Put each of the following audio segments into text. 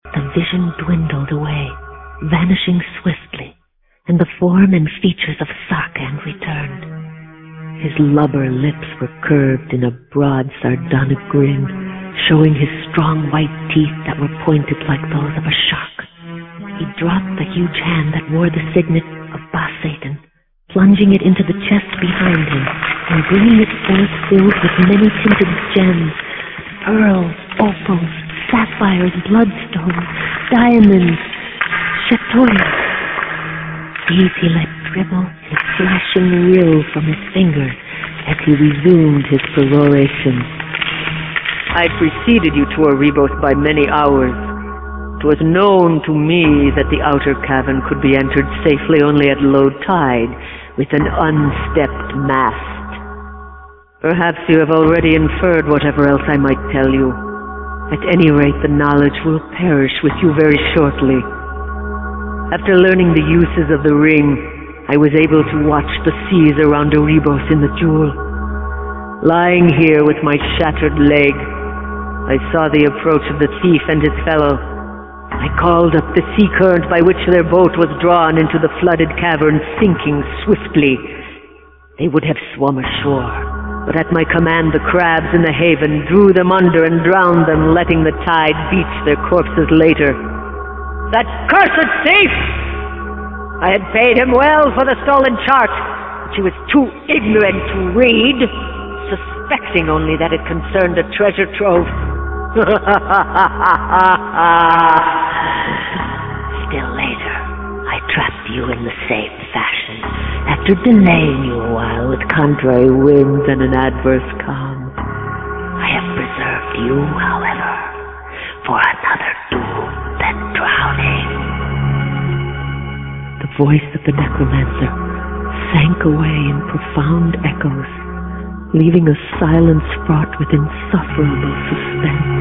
The vision dwindled away, vanishing swiftly, and the form and features of Sarkhan returned. His lubber lips were curved in a broad, sardonic grin, showing his strong white teeth that were pointed like those of a shark. He dropped the huge hand that wore the signet of Ba-Satan, plunging it into the chest behind him, and bringing it forth filled with many-tinted gems, pearls, opals, sapphires, bloodstones, diamonds, chatoyas. These he let dribble in a flashing rill from his fingers as he resumed his peroration. I preceded you to Erebos by many hours. It was known to me that the outer cavern could be entered safely only at low tide, with an unstepped mast. Perhaps you have already inferred whatever else I might tell you. At any rate, the knowledge will perish with you very shortly. After learning the uses of the ring, I was able to watch the seas around Erebos in the Jewel. Lying here with my shattered leg, I saw the approach of the thief and his fellow. I called up the sea current by which their boat was drawn into the flooded cavern, sinking swiftly. They would have swum ashore, but at my command the crabs in the haven drew them under and drowned them, letting the tide beach their corpses later. That cursed thief! I had paid him well for the stolen chart, which he was too ignorant to read, suspecting only that it concerned a treasure trove. Still later, I trapped you in the same fashion, after delaying you a while with contrary winds and an adverse calm. I have preserved you, however, for another doom than drowning. The voice of the necromancer sank away in profound echoes, leaving a silence fraught with insufferable suspense.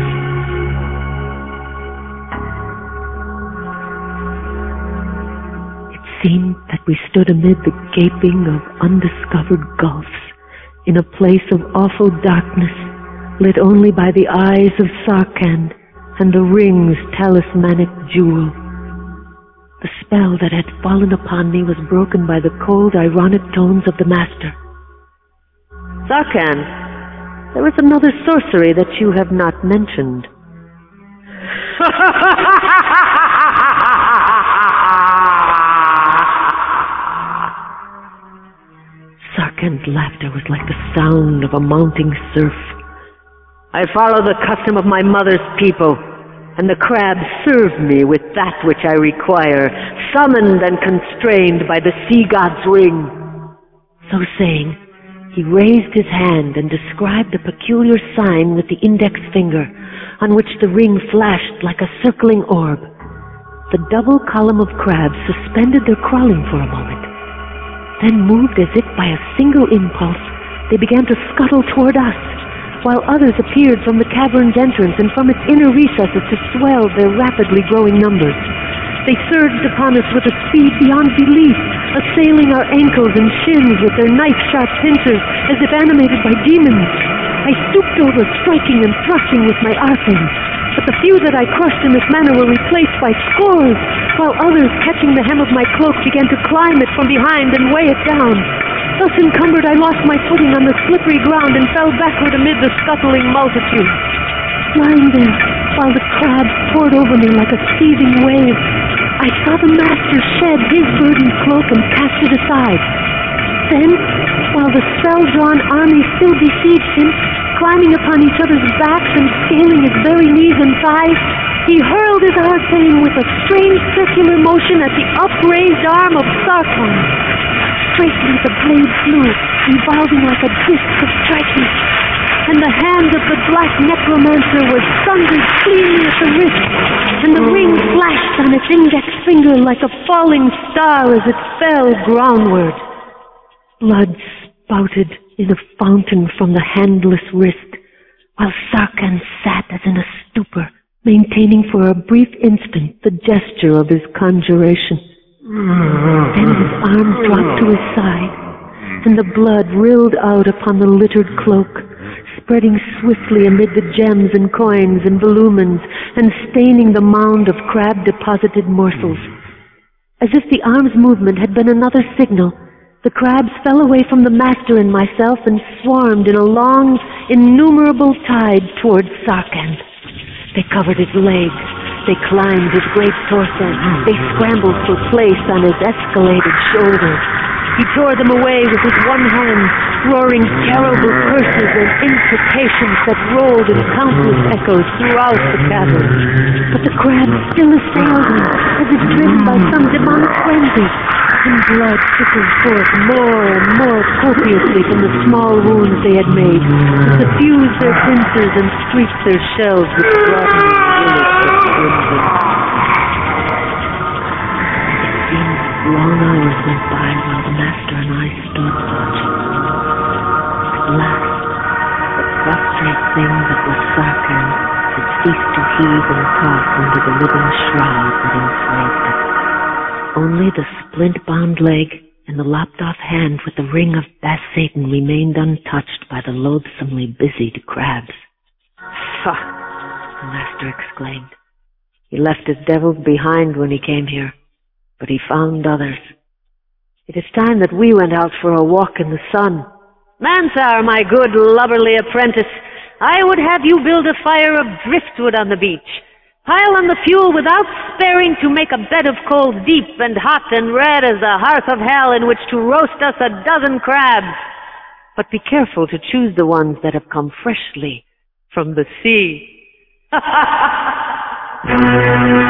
It seemed that we stood amid the gaping of undiscovered gulfs, in a place of awful darkness, lit only by the eyes of Sarkhan and the ring's talismanic jewel. The spell that had fallen upon me was broken by the cold, ironic tones of the master. Sarkhan, there is another sorcery that you have not mentioned. Sarkhan's laughter was like the sound of a mounting surf. I follow the custom of my mother's people, and the crabs serve me with that which I require, summoned and constrained by the sea god's ring. So saying, he raised his hand and described a peculiar sign with the index finger, on which the ring flashed like a circling orb. The double column of crabs suspended their crawling for a moment. Then, moved as if by a single impulse, they began to scuttle toward us, while others appeared from the cavern's entrance and from its inner recesses to swell their rapidly growing numbers. They surged upon us with a speed beyond belief, assailing our ankles and shins with their knife-sharp pincers, as if animated by demons. I stooped over, striking and thrusting with my arcane, but the few that I crushed in this manner were replaced by scores, while others, catching the hem of my cloak, began to climb it from behind and weigh it down. Thus encumbered, I lost my footing on the slippery ground and fell backward amid the scuttling multitude. Lying there, while the crabs poured over me like a seething wave, I saw the master shed his burdened cloak and cast it aside. Then, while the spell-drawn army still besieged him, climbing upon each other's backs and scaling his very knees and thighs, he hurled his arcane with a strange circular motion at the upraised arm of Sarkhan. Straightly the blade flew, revolving like a disc of striking, and the hand of the black necromancer was sundered cleanly at the wrist, and the ring flashed on its index finger like a falling star as it fell groundward. Blood spouted in a fountain from the handless wrist, while Sarkhan sat as in a stupor, maintaining for a brief instant the gesture of his conjuration. Then his arm dropped to his side, and the blood rilled out upon the littered cloak, spreading swiftly amid the gems and coins and volumens, and staining the mound of crab-deposited morsels. As if the arm's movement had been another signal, the crabs fell away from the master and myself and swarmed in a long, innumerable tide towards Sarkhan. They covered his legs. They climbed his great torso. They scrambled for place on his escalated shoulders. He tore them away with his one hand, roaring terrible curses and imprecations that rolled in countless echoes throughout the cavern. But the crabs still assailed him, as if driven by some demonic frenzy, and blood trickled forth more and more copiously from the small wounds they had made, to suffuse their pincers and streak their shells with broadening bullets of crimson. Long hours went by while the master and I stood watching. At last, the prostrate thing that was Sarkhan had ceased to heave and toss under the living shroud that enslaved it. Only the splint-bound leg and the lopped-off hand with the ring of Bass Satan remained untouched by the loathsomely busied crabs. "Pah!" the master exclaimed. "He left his devils behind when he came here. But he found others. It is time that we went out for a walk in the sun. Mansar, my good lubberly apprentice, I would have you build a fire of driftwood on the beach. Pile on the fuel without sparing to make a bed of coals deep and hot and red as the hearth of hell in which to roast us 12 crabs. But be careful to choose the ones that have come freshly from the sea."